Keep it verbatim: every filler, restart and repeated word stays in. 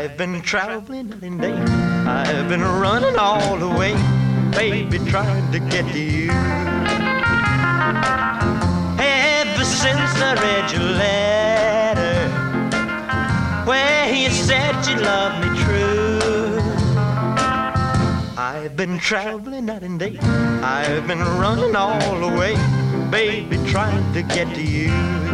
I've been traveling night and day. I've been running all the way, baby, trying to get to you. Ever since I read your letter, where you said you loved me true, I've been traveling night and day. I've been running all the way, baby, trying to get to you.